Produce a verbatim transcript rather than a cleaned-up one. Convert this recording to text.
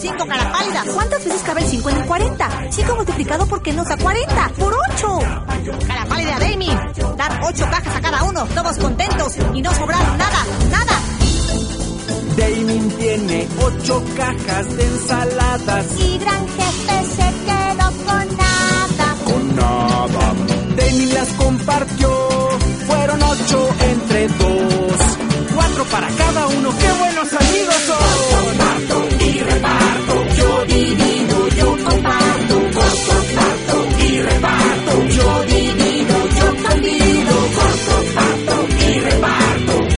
cinco, cara pálida. ¿Cuántas veces cabe el cinco en el cuarenta? cinco multiplicado por qué nos da cuarenta. ¡Por ocho! Cara pálida, Damie. Dar ocho cajas a cada uno, todos contentos y no sobrar nada, nada. Damien tiene ocho cajas de ensaladas y Gran Jefe se quedó con nada.